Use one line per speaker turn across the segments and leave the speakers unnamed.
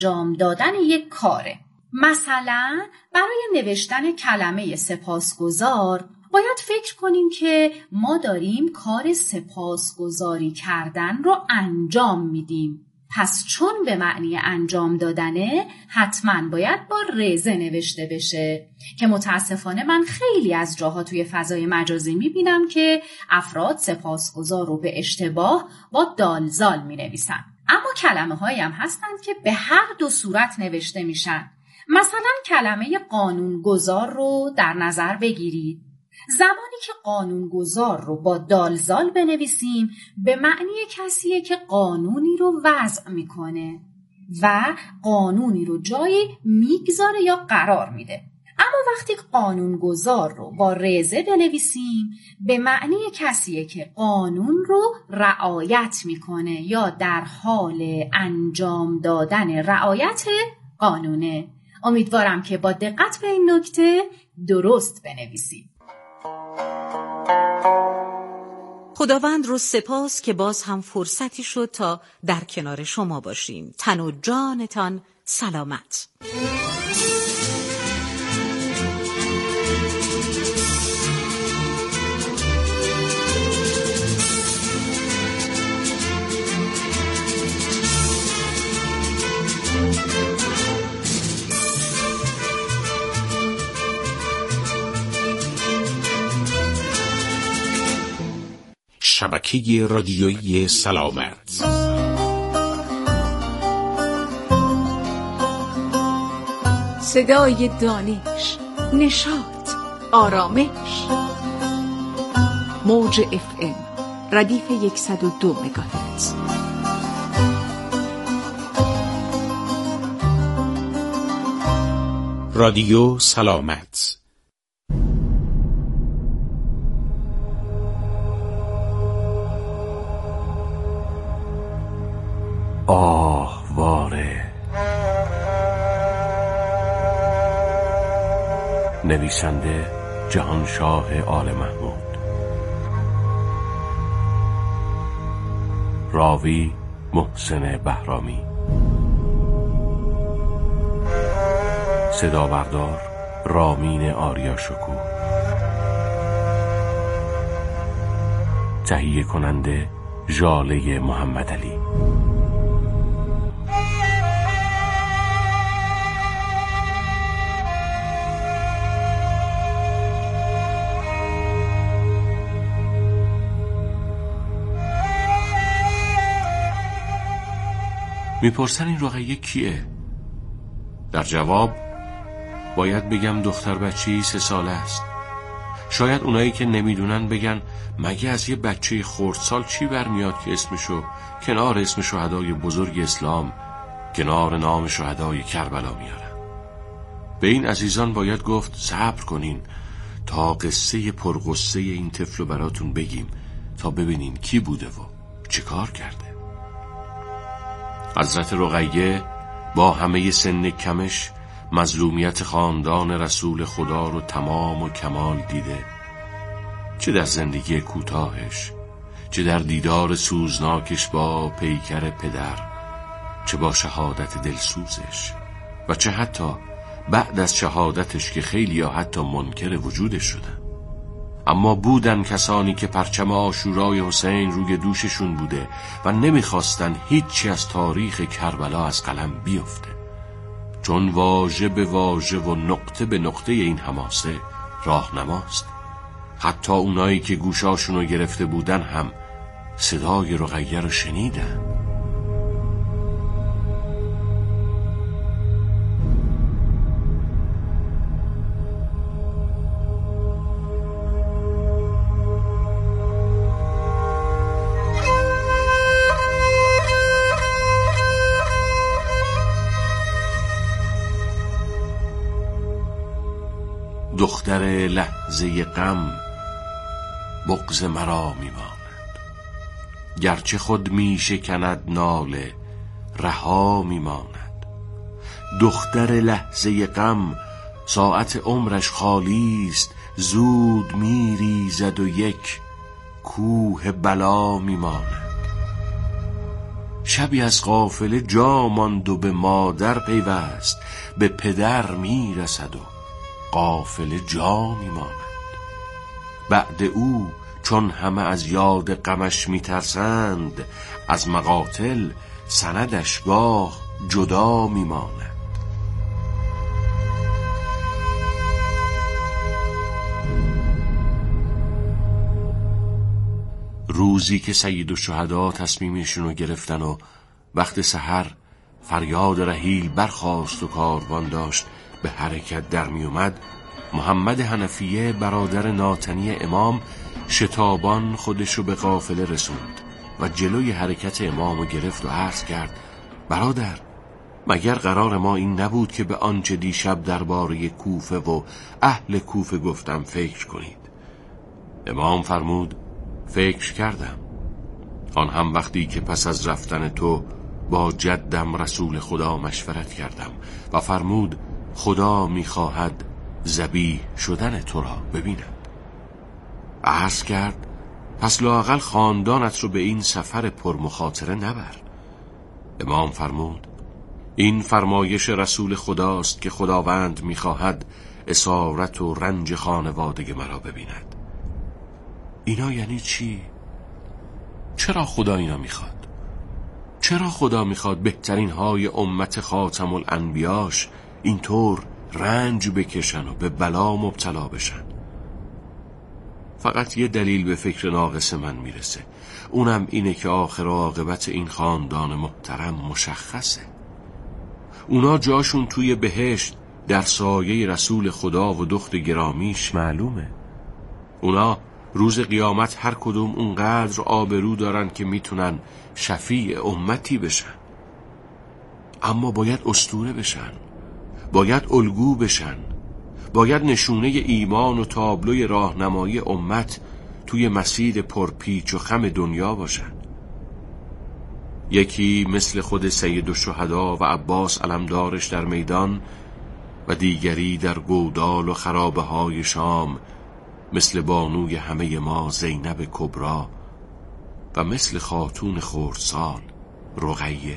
انجام دادن یک کاره. مثلا برای نوشتن کلمه سپاسگزار باید فکر کنیم که ما داریم کار سپاسگزاری کردن رو انجام میدیم. پس چون به معنی انجام دادنه حتما باید با رزه نوشته بشه که متاسفانه من خیلی از جاها توی فضای مجازی میبینم که افراد سپاسگزار رو به اشتباه با دالزال مینویسن. اما کلمه هایی هم هستن که به هر دو صورت نوشته میشن. مثلا کلمه قانونگذار رو در نظر بگیرید. زمانی که قانونگذار رو با دالزال بنویسیم به معنی کسیه که قانونی رو وضع میکنه و قانونی رو جایی میگذاره یا قرار میده. اما وقتی قانونگذار رو با رزه بنویسیم به معنی کسیه که قانون رو رعایت میکنه یا در حال انجام دادن رعایت قانونه. امیدوارم که با دقت به این نکته درست بنویسید.
خداوند رو سپاس که باز هم فرصتی شد تا در کنار شما باشیم. تن و جانتان سلامت.
شبکه رادیویی سلامت.
صدای دانش، نشاط، آرامش. موج FM ردیف 102 مگاهرتز.
رادیو سلامت.
آهواره. نویسنده جهانشاه آل محمود. راوی محسن بهرامی. صدابردار رامین آریاشکوه. تهیه کننده ژاله محمدعلی. میپرسن این رقیه کیه؟ در جواب باید بگم دختر بچه‌ای 3 ساله است. شاید اونایی که نمیدونن بگن مگه از یه بچه خردسال چی برمیاد که اسمشو کنار اسم شهدای بزرگ اسلام کنار نام شهدای کربلا میارن. به این عزیزان باید گفت صبر کنین تا قصه پرغصه این طفلو براتون بگیم تا ببینین کی بوده و چه کار کرده. حضرت رقیه با همه سن کمش مظلومیت خاندان رسول خدا رو تمام و کمال دیده، چه در زندگی کوتاهش، چه در دیدار سوزناکش با پیکر پدر، چه با شهادت دلسوزش و چه حتی بعد از شهادتش که خیلی ها حتی منکر وجودش شدن. اما بودن کسانی که پرچم عاشورای حسین روی دوششون بوده و نمیخواستن هیچی از تاریخ کربلا از قلم بیفته، چون واژه به واژه و نقطه به نقطه این حماسه راهنماست. حتی اونایی که گوشاشونو گرفته بودن هم صدای رقیه رو شنیدن. دختر لحظه غم بغض مرا میماند، گرچه خود میشکند ناله رها میماند. دختر لحظه غم ساعت عمرش خالی است، زود میریزد و یک کوه بلا میماند. شبی از قافله جا ماند و به مادر پیوست، به پدر میرسد و قافله جا میماند. بعد او چون همه از یاد غمش میترسند، از مقاتل سندش گاه جدا میماند. روزی که سیدالشهدا تصمیمشون رو گرفتن و وقت سحر فریاد رحیل برخاست و کاروان داشت به حرکت در می اومد، محمد حنفیه برادر ناتنی امام شتابان خودش رو به قافله رسوند و جلوی حرکت امام رو گرفت و عرض کرد: برادر، مگر قرار ما این نبود که به آنچه دیشب درباره کوفه و اهل کوفه گفتم فکر کنید؟ امام فرمود: فکر کردم، آن هم وقتی که پس از رفتن تو با جدم رسول خدا مشورت کردم و فرمود خدا میخواهد ذبیح شدن تو را ببینم. عرض کرد: پس لااقل خاندانت رو به این سفر پرمخاطره نبر. امام فرمود: این فرمایش رسول خداست که خداوند میخواهد اسارت و رنج خانواده مرا ببیند. اینا یعنی چی؟ چرا خدا اینا میخواد؟ چرا خدا میخواد بهترین های امت خاتم الانبیاش اینطور رنج بکشن و به بلا مبتلا بشن؟ فقط یه دلیل به فکر ناقص من میرسه، اونم اینه که آخر عاقبت این خاندان محترم مشخصه. اونا جاشون توی بهشت در سایه رسول خدا و دخت گرامیش معلومه. اونا روز قیامت هر کدوم اونقدر آبرو دارن که میتونن شفیع امتی بشن، اما باید اسطوره بشن، باید الگو بشن، باید نشونه ایمان و تابلوی راهنمایی امت توی مسیر پرپیچ و خم دنیا باشن. یکی مثل خود سیدالشهدا و عباس علمدارش در میدان و دیگری در گودال و خرابه های شام مثل بانوی همه ما زینب کبرا و مثل خاتون خردسال رقیه.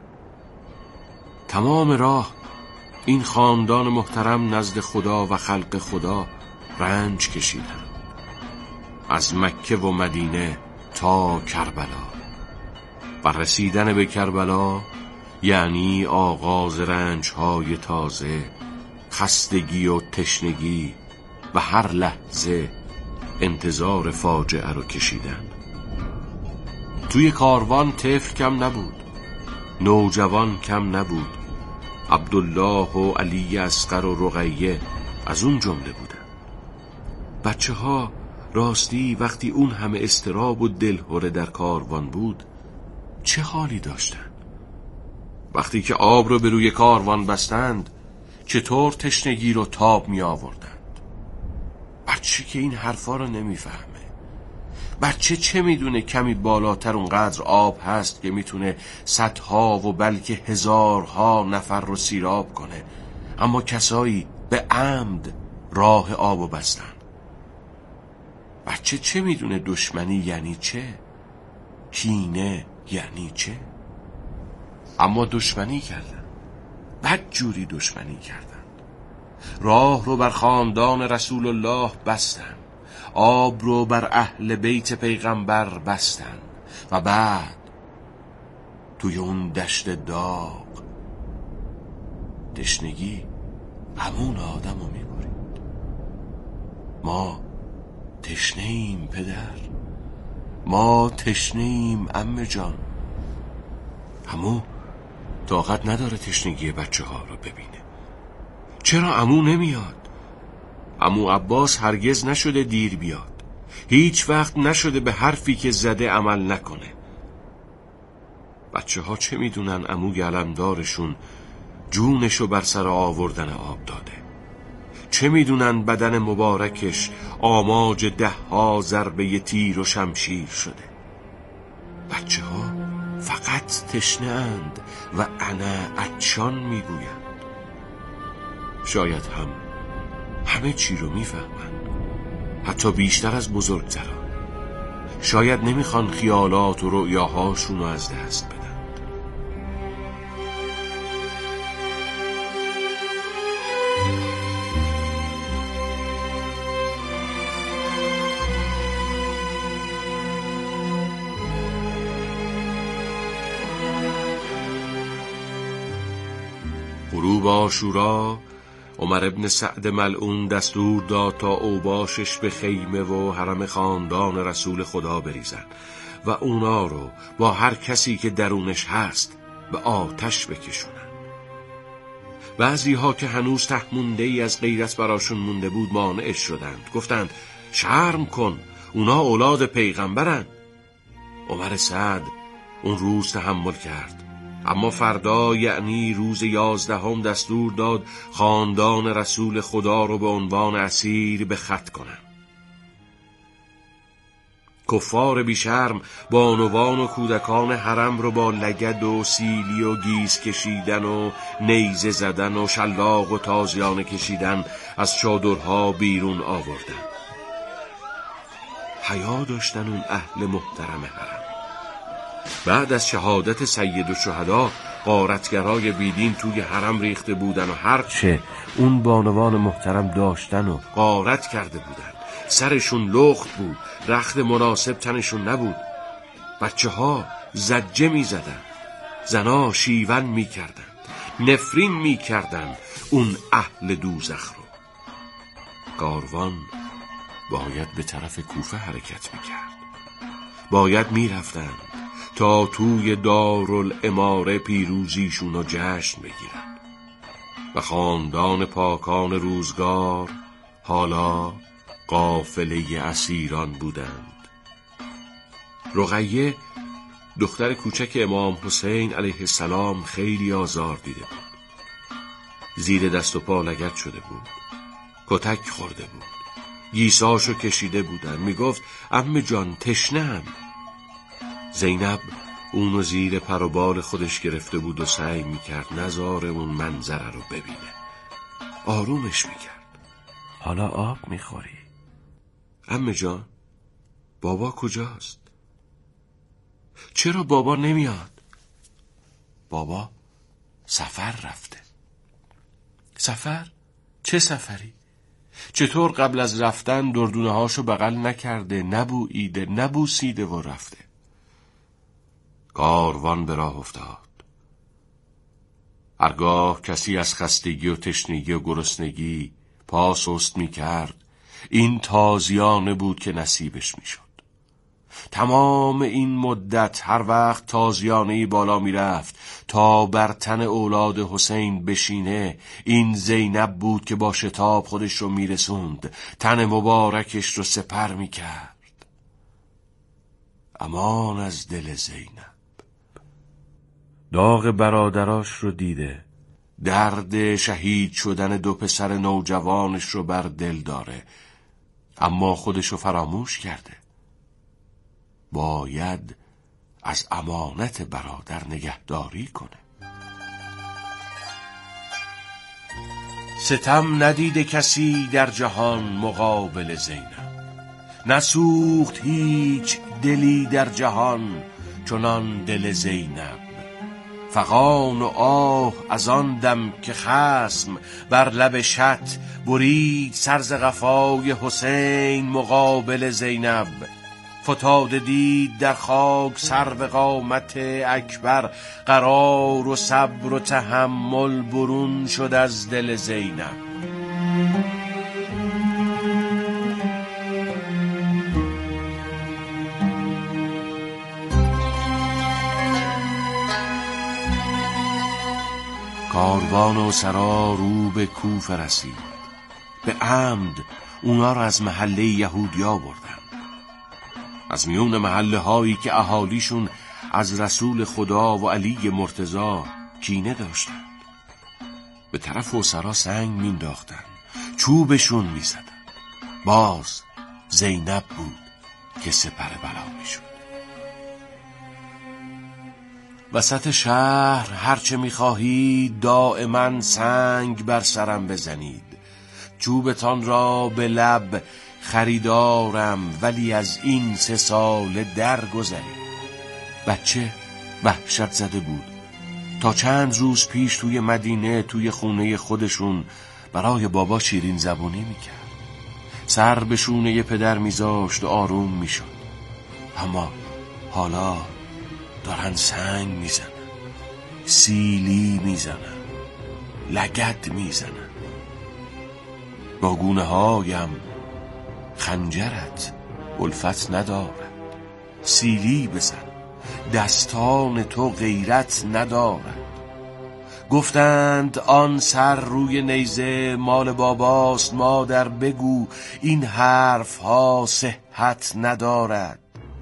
تمام راه این خاندان محترم نزد خدا و خلق خدا رنج کشیدن، از مکه و مدینه تا کربلا. و رسیدن به کربلا یعنی آغاز رنج‌های تازه، خستگی و تشنگی و هر لحظه انتظار فاجعه رو کشیدن. توی کاروان طفل کم نبود، نوجوان کم نبود. عبدالله و علی اصغر و رقیه از اون جمله بودن. بچه ها راستی وقتی اون همه اضطراب و دلهره در کاروان بود چه حالی داشتن؟ وقتی که آب رو به روی کاروان بستند چطور تشنگی رو تاب می آوردند؟ بچه که این حرفا رو نمیفهمه. بچه چه میدونه کمی بالاتر اونقدر آب هست که میتونه صدها و بلکه هزارها نفر رو سیراب کنه، اما کسایی به عمد راه آبو بستن. بچه چه میدونه دشمنی یعنی چه؟ کینه یعنی چه؟ اما دشمنی کردن، بدجوری دشمنی کردن. راه رو بر خاندان رسول الله بستن، آب رو بر اهل بیت پیغمبر بستن و بعد توی اون دشت داغ تشنگی همون آدم رو میبرید. ما تشنه‌ایم پدر، ما تشنه‌ایم عمه جان. عمو طاقت نداره تشنگی بچه ها رو ببینه. چرا عمو نمیاد؟ عمو عباس هرگز نشده دیر بیاد، هیچ وقت نشده به حرفی که زده عمل نکنه. بچه ها چه میدونن عموی علمدارشون جونشو بر سر آوردن آب داده؟ چه میدونن بدن مبارکش آماج 10 ضربه تیر و شمشیر شده؟ بچه ها فقط تشنه‌اند و انا عطشان میگویند. شاید همه چی رو میفهمن، حتی بیشتر از بزرگتران. شاید نمیخوان خیالات و رؤیاهاشون رو از دست بدن. غروب عاشورا عمر ابن سعد ملعون دستور داد تا اوباشش به خیمه و حرم خاندان رسول خدا بریزن و اونا رو با هر کسی که درونش هست به آتش بکشونن. بعضی ها که هنوز ته مونده ای از غیرت براشون مونده بود مانع شدند. گفتند شرم کن، اونا اولاد پیغمبرن. عمر سعد اون روز تحمل کرد، اما فردا یعنی روز 11 دستور داد خاندان رسول خدا رو به عنوان اسیر به خط کنن. کفار بیشرم بانوان و کودکان حرم رو با لگد و سیلی و گیس کشیدن و نیزه زدن و شلاق و تازیانه کشیدن از چادرها بیرون آوردن. حیا داشتن اون اهل محترم حرم. بعد از شهادت سید الشهدا غارتگرای بیدین توی حرم ریخته بودن و هرچه اون بانوان محترم داشتن و غارت کرده بودن. سرشون لخت بود، رخت مناسب تنشون نبود. بچه ها زجه می زدن، زنا شیون می کردن، نفرین می کردن اون اهل دوزخ رو. کاروان باید به طرف کوفه حرکت می کرد. باید می رفتن تا توی دارالاماره پیروزیشون رو جشن بگیرن و خاندان پاکان روزگار حالا قافله اسیران بودند. رقیه دختر کوچک امام حسین علیه السلام خیلی آزار دیده بود. زیر دست و پا لگد شده بود، کتک خورده بود، گیساشو کشیده بودن. میگفت عمه جان تشنه‌ام. زینب اونو زیر پر و بال خودش گرفته بود و سعی میکرد نذاره اون منظره رو ببینه. آرومش میکرد. حالا آب میخوری؟ عمه جان بابا کجاست؟ چرا بابا نمیاد؟ بابا سفر رفته. سفر؟ چه سفری؟ چطور قبل از رفتن دردونه هاشو بغل نکرده، نبوییده، نبوسیده و رفته؟ کاروان به راه افتاد. هرگاه کسی از خستگی و تشنگی و گرسنگی پا سست می کرد، این تازیانه بود که نصیبش می شد. تمام این مدت هر وقت تازیانه‌ای بالا می رفت تا بر تن اولاد حسین بشینه، این زینب بود که با شتاب خودش رو می رسوند، تن مبارکش رو سپر می کرد. امان از دل زینب. داغ برادراش رو دیده، درد شهید شدن 2 پسر نوجوانش رو بر دل داره، اما خودش رو فراموش کرده. باید از امانت برادر نگهداری کنه. ستم ندیده کسی در جهان مقابل زینب، نسوخت هیچ دلی در جهان چنان دل زینب. فغان و آه از آن دم که خصم بر لب شط برید سرز قفای حسین مقابل زینب. فتاده دید در خاک سرو قامت اکبر، قرار و صبر و تحمل برون شد از دل زینب. کاروان و سرا رو به کوفه رسید. به عمد اونا را از محله یهودیا بردن، از میون محله هایی که اهالیشون از رسول خدا و علی مرتضی کینه داشتن. به طرف اسرا سنگ مینداختن، چوبشون میزدن. باز زینب بود که سپر بلا میشد. وسط شهر هرچه میخواهید دائما سنگ بر سرم بزنید، چوبتان را به لب خریدارم، ولی از این 3 سال درگذرید. بچه وحشت زده بود. تا چند روز پیش توی مدینه توی خونه خودشون برای بابا شیرین زبونی میکرد، سر به شونه پدر میذاشت و آروم میشد. اما حالا دارن سنگ میزنن، سیلی میزنن، لگد میزنند. با گونه هایم خنجرت الفت ندارد، سیلی بزن دستان تو غیرت ندارد. گفتند آن سر روی نیزه مال باباست، مادر بگو این حرف ها صحت ندارد.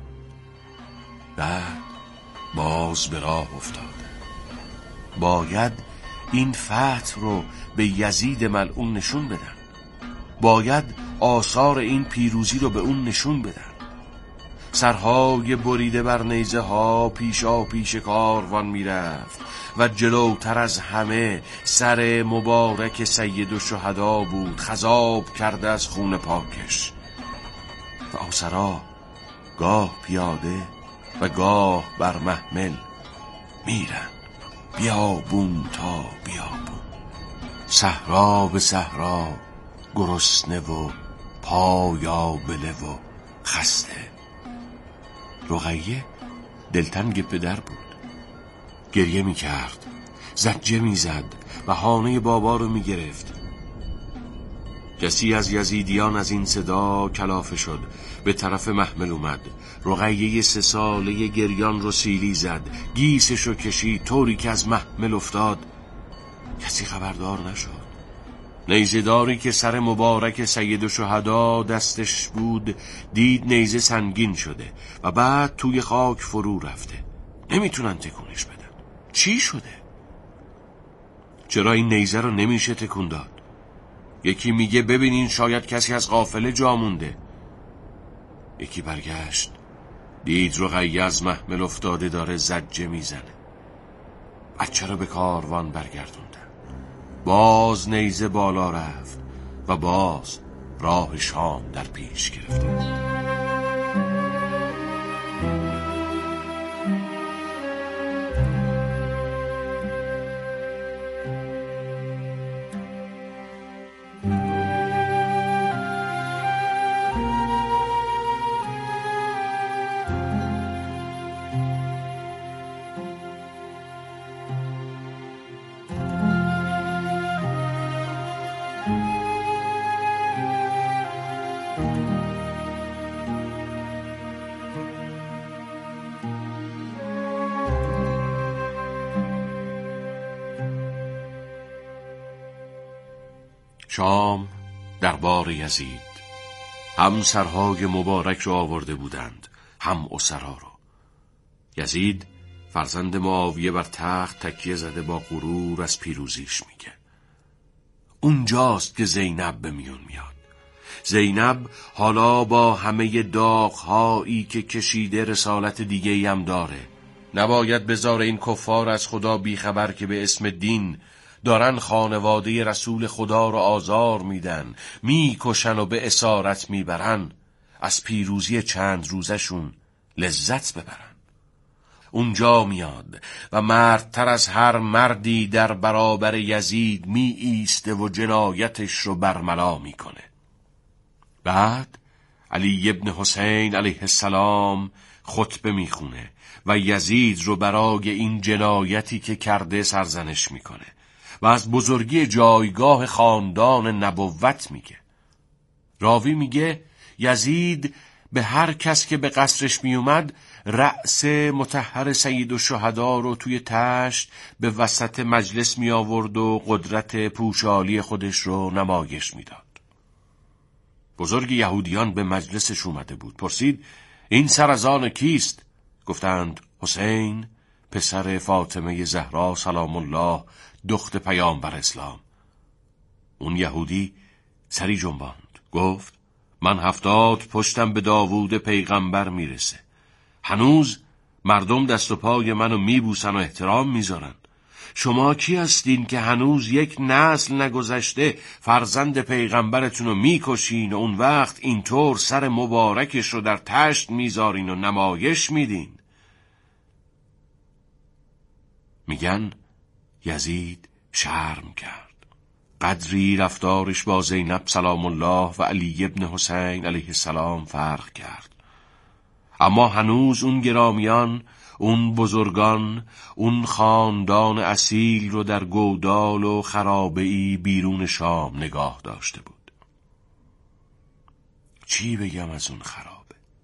بعد باز به راه افتادند. باید این فتح رو به یزید ملعون نشون بدن، باید آثار این پیروزی رو به اون نشون بدن. سرهای بریده بر نیزه ها پیشا پیش کاروان میرفت و جلوتر از همه سر مبارک سید الشهدا بود، خضاب کرده از خون پاکش. و آسرا گاه پیاده و گاه بر محمل میرن، بیابون تا بیابون، صحرا به صحرا، گرسنه و پایابله و خسته. رقیه دلتنگ پدر بود، گریه می کرد، زجه می زد، بهانه بابا رو می گرفت. کسی از یزیدیان از این صدا کلافه شد، به طرف محمل اومد. رقیه 3 ساله گریان رو سیلی زد، گیسش رو کشید طوری که از محمل افتاد. کسی خبردار نشد. نیزه‌داری که سر مبارک سید الشهدا دستش بود دید نیزه سنگین شده و بعد توی خاک فرو رفته. نمیتونن تکونش بدن. چی شده؟ چرا این نیزه رو نمیشه تکون داد؟ یکی میگه ببینین شاید کسی از قافله جا مونده. یکی برگشت دید رقیه از محمل افتاده داره زجه میزنه. بچه رو به کاروان برگردوندن. باز نیزه بالا رفت و باز راه شام در پیش گرفته. شام دربار یزید. هم سرهای مبارک رو آورده بودند، هم اسرا رو. یزید فرزند معاویه بر تخت تکیه زده با غرور از پیروزیش میگه. اونجاست که زینب به میون میاد. زینب حالا با همه داغ‌هایی که کشیده رسالت دیگه‌ای هم داره. نباید بذاره این کفار از خدا بیخبر که به اسم دین دارن خانواده رسول خدا رو آزار میدن، میکشن و به اسارت میبرن. از پیروزی چند روزشون لذت ببرن. اونجا میاد و مردتر از هر مردی در برابر یزید می ایسته و جنایتش رو برملا میکنه. بعد علی ابن حسین علیه السلام خطبه میخونه و یزید رو برای این جنایتی که کرده سرزنش میکنه و از بزرگی جایگاه خاندان نبوت میگه. راوی میگه یزید به هر کس که به قصرش میومد رأس مطهر سید الشهدا رو توی تشت به وسط مجلس می آورد و قدرت پوشالی خودش رو نمایش میداد. بزرگ یهودیان به مجلسش اومده بود. پرسید این سر از آن کیست؟ گفتند حسین پسر فاطمه زهرا سلام الله دخت پیامبر اسلام. اون یهودی سری جنباند، گفت من 70 پشتم به داوود پیغمبر میرسه. هنوز مردم دست و پای منو میبوسن و احترام میذارن. شما کی هستین که هنوز یک نسل نگذشته فرزند پیغمبرتونو میکشین و اون وقت اینطور سر مبارکش رو در تشت میذارین و نمایش میدین؟ میگن یزید شرم کرد. قدری رفتارش با زینب سلام الله و علی ابن حسین علیه السلام فرق کرد. اما هنوز اون گرامیان اون بزرگان، اون خاندان اصیل رو در گودال و خرابه‌ای بیرون شام نگاه داشته بود. چی بگم از اون خرابه؟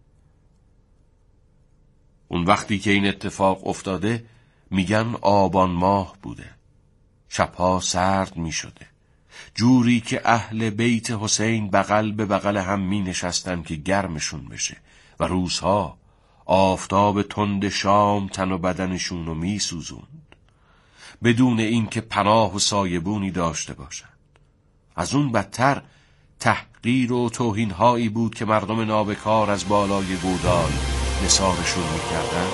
اون وقتی که این اتفاق افتاده میگن آبان ماه بوده. شبها سرد میشده، جوری که اهل بیت حسین بغل به بغل هم می نشستن که گرمشون بشه و روزها آفتاب تند شام تن و بدنشون رو می سوزوند بدون این که پناه و سایبونی داشته باشن. از اون بدتر تحقیر و توهین‌هایی بود که مردم نابکار از بالای گودال نثارشون می‌کردن.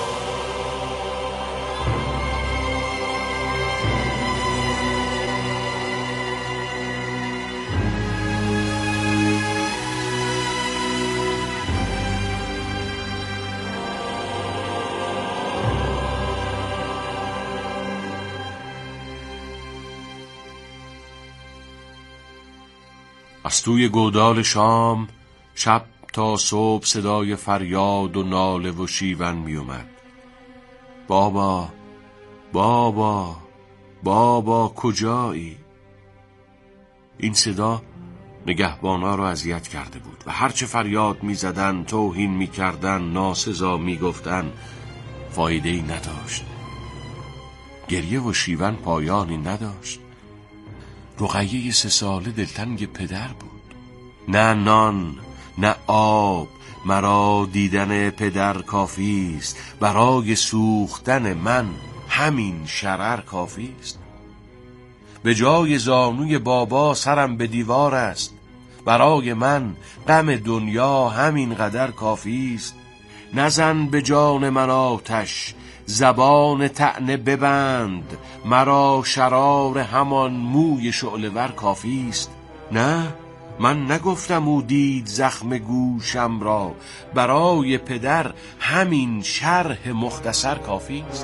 از توی گودال شام شب تا صبح صدای فریاد و ناله و شیون می اومد. بابا، بابا، بابا کجایی؟ این صدا نگهبانا رو اذیت کرده بود و هرچه فریاد می زدن، توهین می کردن، ناسزا می گفتن، فایده‌ای نداشت. گریه و شیون پایانی نداشت. رقیه 3 ساله دلتنگ پدر بود. نه نان، نه آب، مرا دیدن پدر کافی است. برای سوختن من همین شرر کافی است. به جای زانوی بابا سرم به دیوار است. برای من غم دنیا همین قدر کافی است. نزن به جان من آتش، زبان طعنه ببند، مرا شرار همان موی شعله‌ور کافی است. نه، من نگفتم او دید زخم گوشم را. برای پدر همین شرح مختصر کافی است.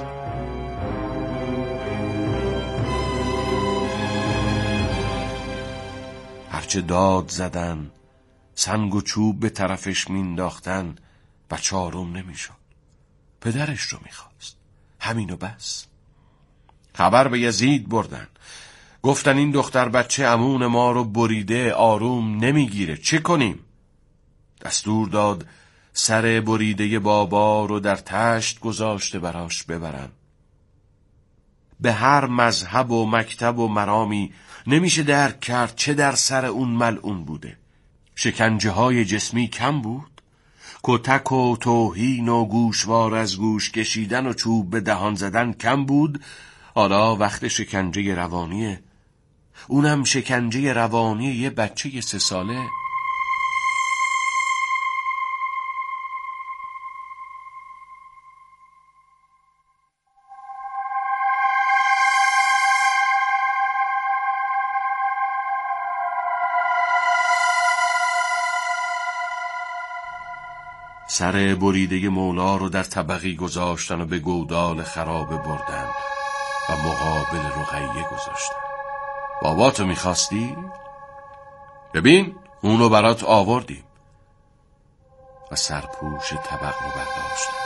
هرچه داد زدن، سنگ و چوب به طرفش مینداختن و چارم نمیشد. پدرش رو میخواست، همینو بس. خبر به یزید بردن، گفتن این دختر بچه عمون ما رو بریده، آروم نمیگیره، چه کنیم؟ دستور داد سر بریده بابا رو در تشت گذاشته براش ببرن. به هر مذهب و مکتب و مرامی نمیشه درک کرد چه در سر اون ملعون بوده. شکنجه های جسمی کم بود؟ کتک و توهین و گوشوار از گوش کشیدن و چوب به دهان زدن کم بود؟ حالا وقت شکنجه روانیه، اونم شکنجه روانی یه بچه 3 ساله. سر بریده مولا رو در طبقی گذاشتن و به گودال خرابه بردن و مقابل رقیه گذاشتن. باباتو میخواستی؟ ببین اونو برات آوردیم. و سرپوش طبق رو برداشتن.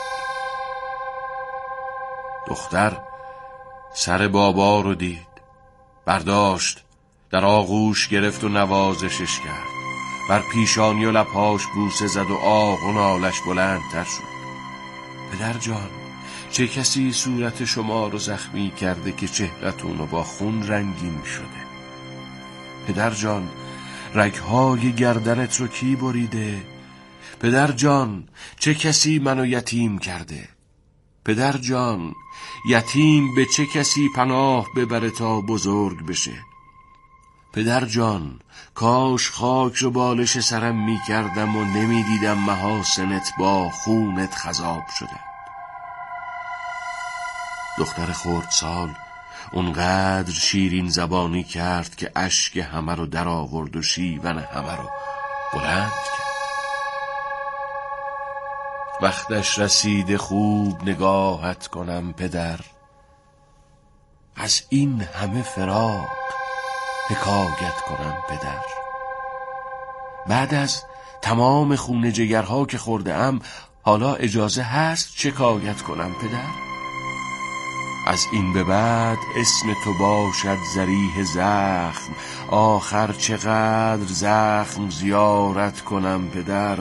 دختر سر بابا رو دید، برداشت، در آغوش گرفت و نوازشش کرد. بر پیشانی و لبهاش بوسه زد و آه و نالش بلندتر شد. پدر جان، چه کسی صورت شما رو زخمی کرده که چهرتون رو با خون رنگین شده؟ پدر جان، رگهای گردنت رو کی بریده؟ پدر جان، چه کسی منو یتیم کرده؟ پدر جان، یتیم به چه کسی پناه ببره تا بزرگ بشه؟ پدر جان، کاش خاک رو بالش سرم می کردم و نمی دیدم محاسنت با خونت خضاب شده. دختر خردسال اونقدر شیرین زبانی کرد که اشک همه رو در آورد و شیون همه رو بلند کرد. وقتش رسیده خوب نگاهت کنم پدر، از این همه فراق حکایت کنم پدر. بعد از تمام خون جگرها که خوردم حالا اجازه هست شکایت کنم پدر؟ از این به بعد اسم تو باشد ذریح زخم، آخر چقدر زخم زیارت کنم پدر.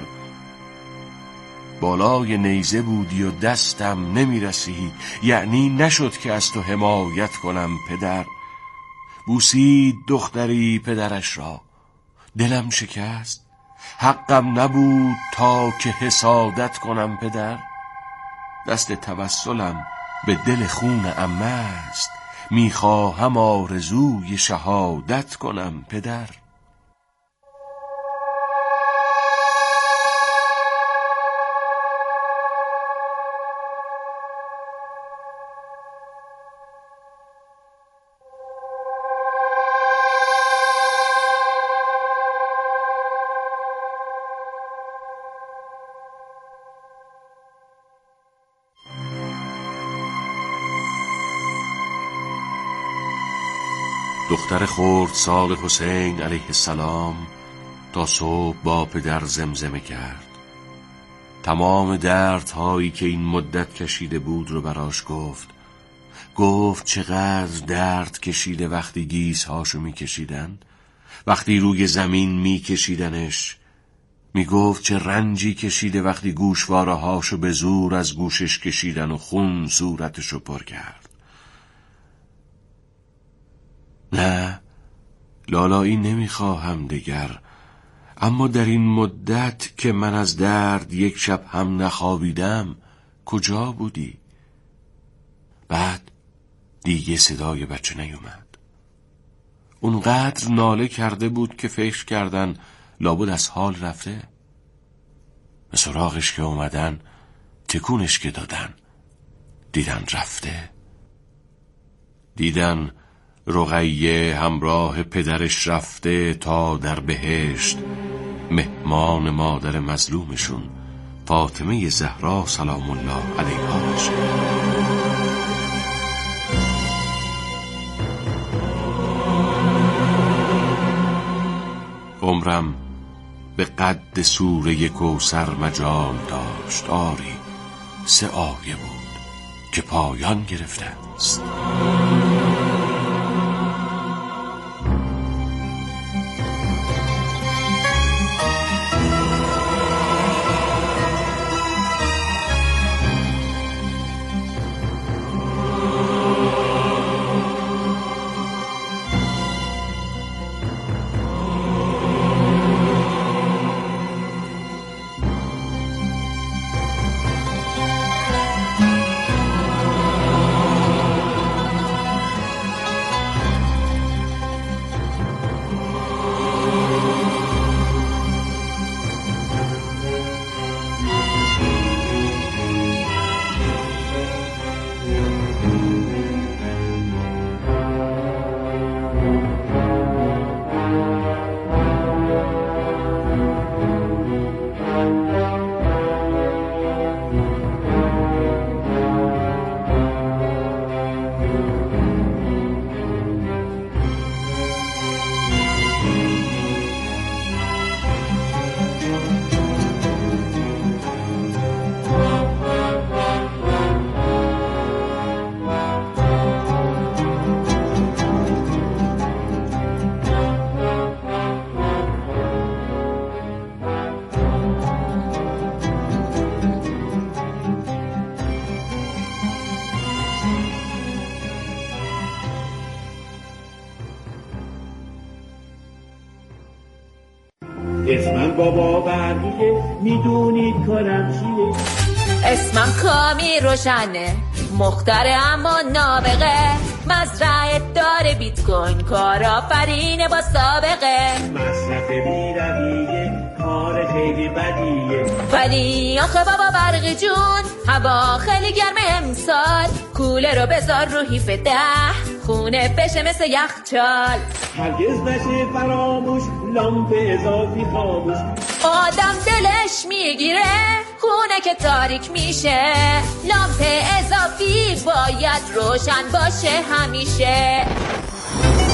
بالای نیزه بودی و دستم نمیرسی، یعنی نشد که از تو حمایت کنم پدر. بوسید دختری پدرش را، دلم شکست، حقم نبود تا که حسادت کنم پدر. دست توسلم به دل خون عمه است، میخواهم آرزوی شهادت کنم پدر. دختر خردسال حسین علیه السلام تا صبح با پدر زمزمه کرد. تمام دردهایی که این مدت کشیده بود رو براش گفت چقدر درد کشیده وقتی گیسهاشو میکشیدن، وقتی روی زمین میکشیدنش. میگفت چه رنجی کشیده وقتی گوشواره هاشو به زور از گوشش کشیدن و خون صورتشو پر کرد. نه، لالایی نمیخواهم دگر، اما در این مدت که من از درد یک شب هم نخوابیدم کجا بودی؟ بعد دیگه صدای بچه نیومد. اونقدر ناله کرده بود که فکر کردن لابد از حال رفته. به سراغش که اومدن، تکونش که دادن، دیدن رفته. دیدن رقیه همراه پدرش رفته تا در بهشت مهمان مادر مظلومشون فاطمه زهرا سلام الله علیها بشه. عمرم به قد سوره کوثر مجال داشت، آری 3 آیه بود که پایان گرفته است.
اسمم بابا برقیه، میدونید کارم چیه؟
اسمم کامی روشنه، مختره اما نابغه، مزرعه داره بیت کوین، کارآفرینه با سابقه،
مصرف بی‌رویه، کار خیلی بدیه،
ولی آخه بابا برقی جون هوا خیلی گرمه امسال، کوله رو بذار رو هیف 10 خونه بشه مثل یخچال،
هرگز نشه فراموش لامپ اضافی خاموش،
آدم دلش میگیره خونه که تاریک میشه، لامپ اضافی باید روشن باشه همیشه.